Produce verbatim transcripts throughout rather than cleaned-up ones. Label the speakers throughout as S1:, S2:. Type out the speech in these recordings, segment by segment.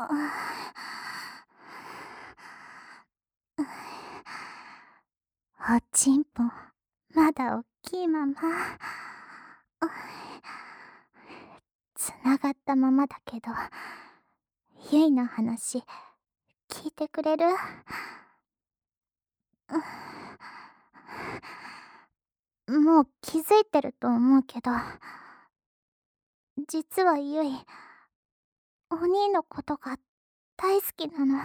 S1: おちんぽまだおっきいままつながったままだけど、ゆいの話聞いてくれる？もう気づいてると思うけど、実はゆい、お兄のことが大好きなの。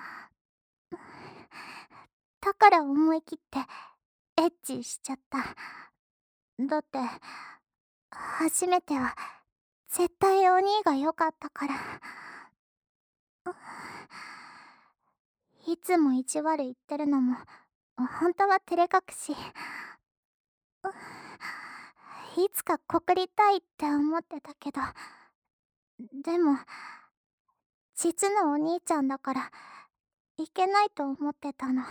S1: だから思い切ってエッチしちゃった。だって初めては絶対お兄が良かったから。いつも意地悪言ってるのも本当は照れ隠し。いつか告りたいって思ってたけど、でも実のお兄ちゃんだからいけないと思ってたの。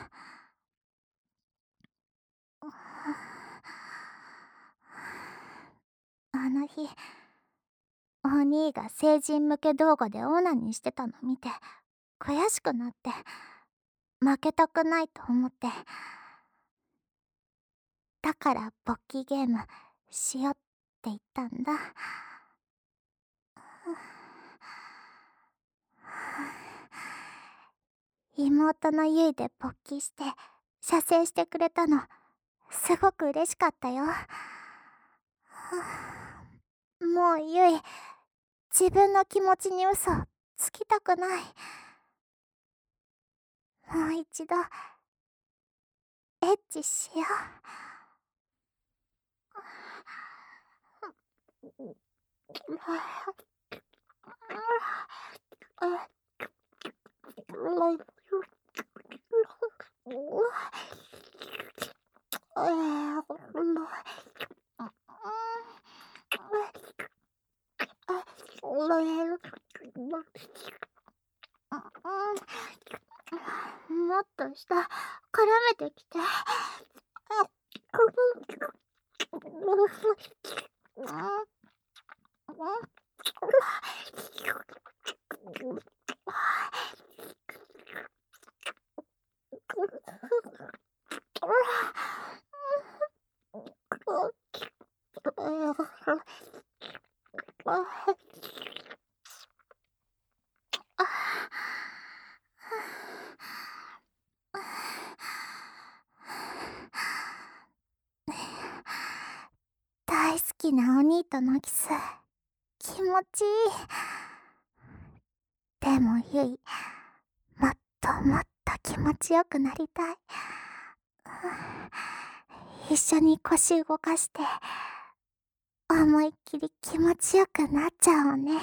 S1: あの日、お兄が成人向け動画でオナニーしてたの見て悔しくなって、負けたくないと思って、だから勃起ゲームしよって言ったんだ。妹のゆいで勃起して射精してくれたのすごく嬉しかったよ。もうゆい、自分の気持ちに嘘つきたくない。もう一度エッチしよう。もっと下絡めてきて。大好きなお兄とのキス気持ちいい。でもゆい、もっともっと気持ちよくなりたい。一緒に腰動かして思いっきり気持ちよくなっちゃおうね。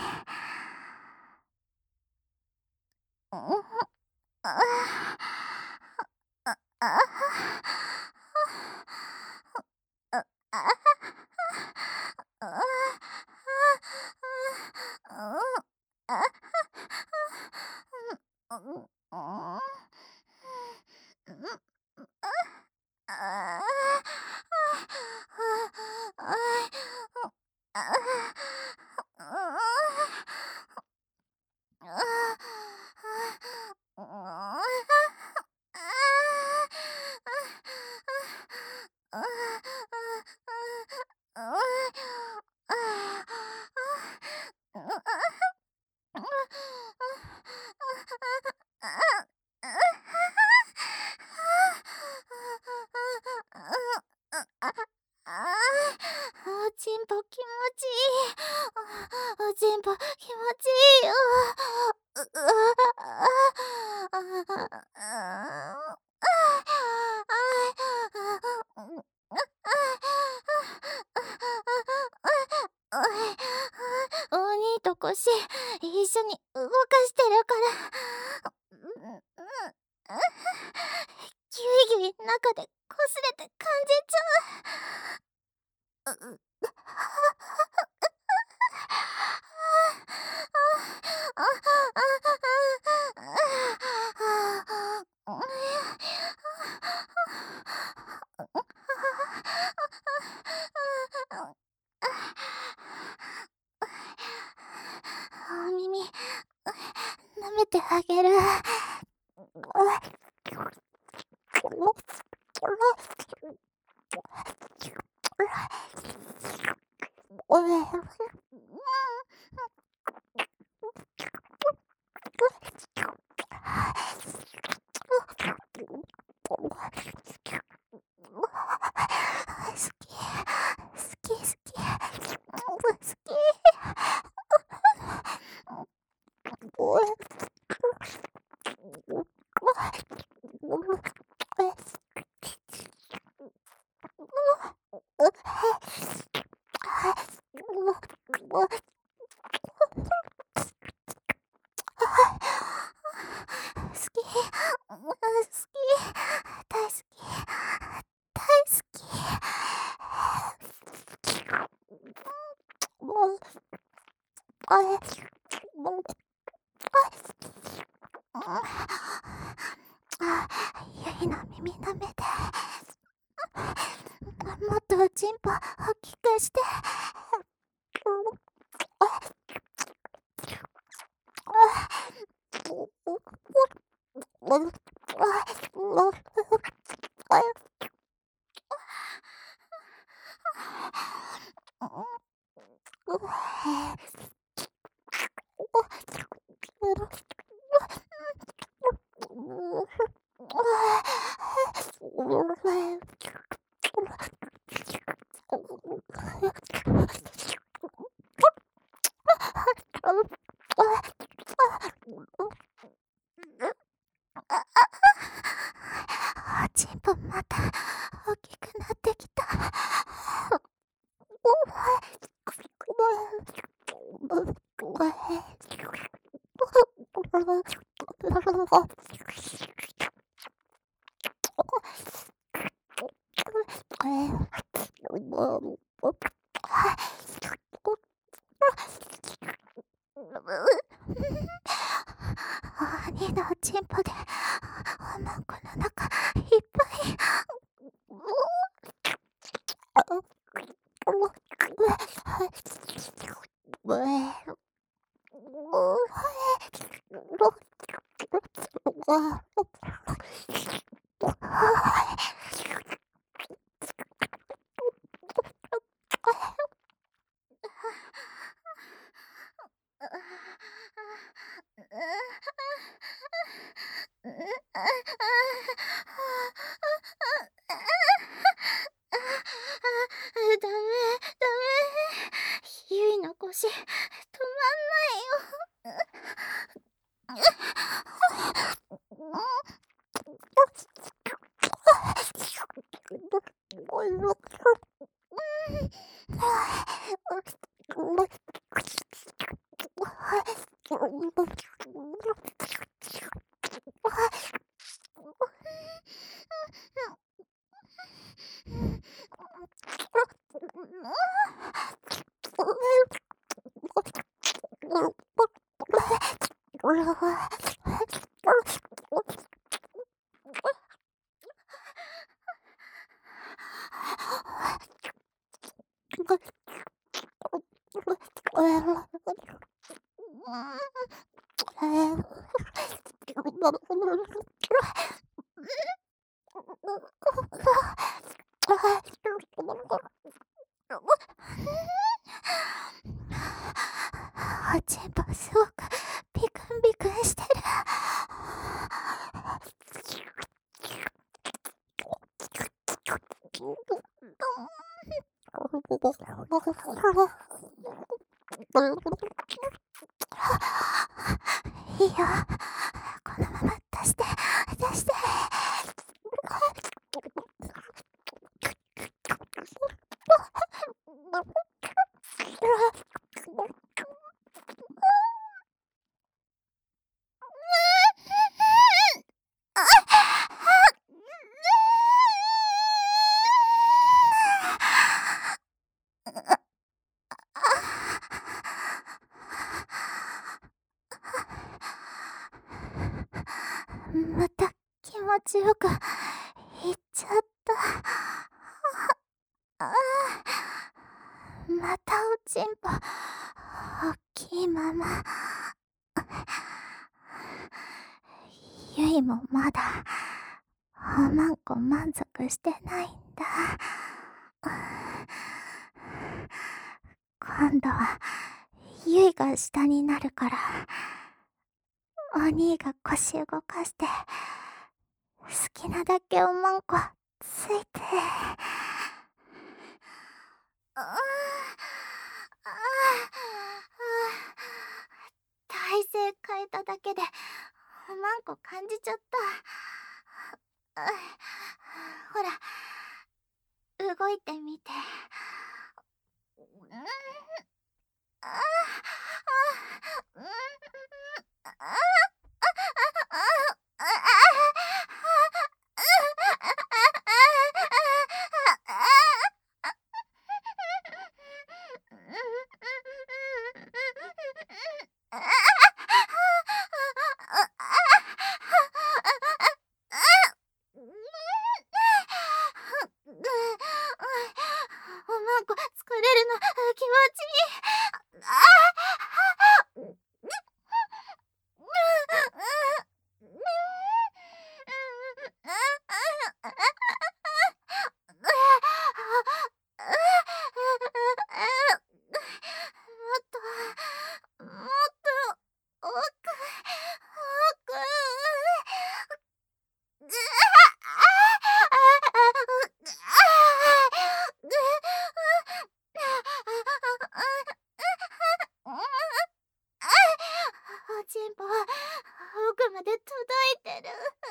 S1: おちんぽ気持ちいい。おちんぽ気持ちいいよ。お兄と腰一緒に動かしてるから。ギュイギュイ中でこすれて感じちゃう。お耳舐めてあげる。好き、好き、好き、好き。好き、好き、大好き、大好き。もう、あれ、もう、あ、ゆいの耳舐めて、もっとおちんぽ大きくして。おちんぽまた大きくなってきた。兄のおちんぽでおまんこの中いっぱい。ダメ、ダメ。ゆいの腰、止まんないよ。おちんぽすごくビクンビクンしてる。いいよ、このまま出して出して。また気持ちよくいっちゃった。ああ、またおちんぽ大きいまま。 ゆいもまだおまんこ満足してないんだ。今度はゆいが下になるから、お兄が腰動かして好きなだけおまんこついて。ああ、体勢変えただけでおまんこ感じちゃった。ほら、動いてみて。うん、ああ、うん、ああ、おまんこ疲れるの気持ちいい。ああ。もっと、もっと、奥、奥。おちんぽ奥まで届いてる。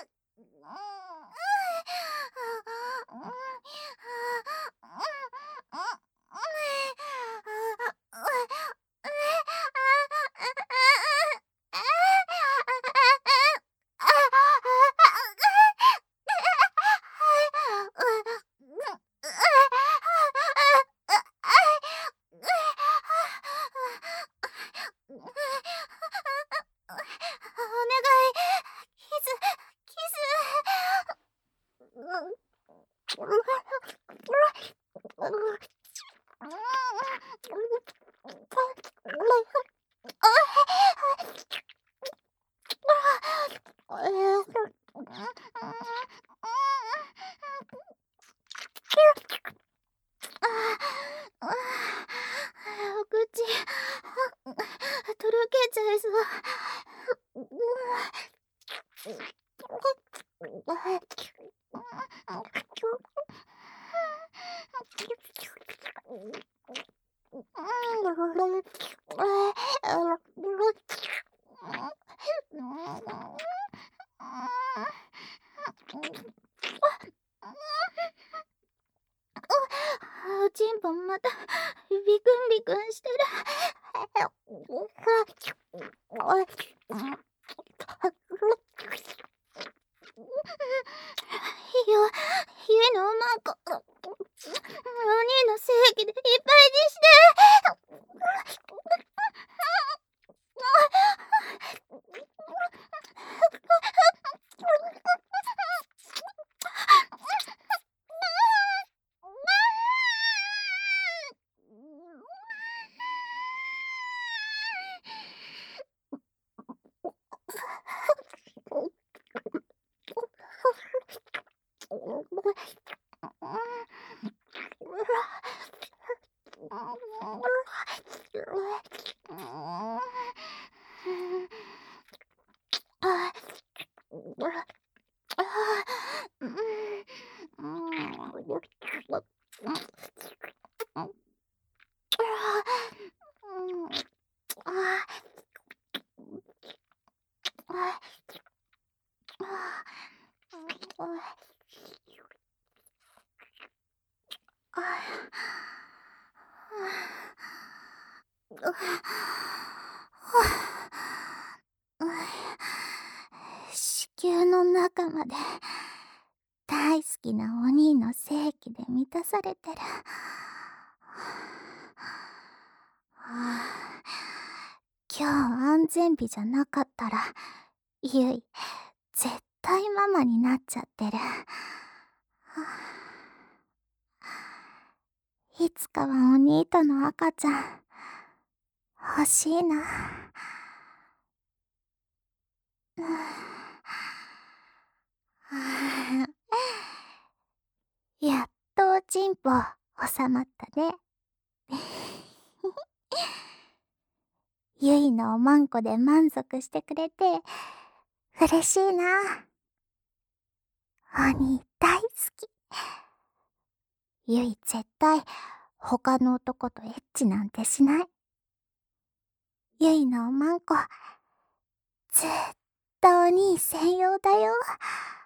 S1: お願い、キス、キス。お口とろけちゃいそう。おちんぽまたビクンビクンしてる。いいよ、ゆいのおまんこお兄の精液でいっぱいにして。子宮の中まで大好きなお兄の精液で満たされてる。今日安全日じゃなかったらゆい絶対ママになっちゃってる。いつかはお兄との赤ちゃん欲しいな。 ちんぽ収まったね。ゆいのおまんこで満足してくれて嬉しいな。お兄大好き。ゆい絶対他の男とエッチなんてしない。ゆいのおまんこずっとお兄専用だよ。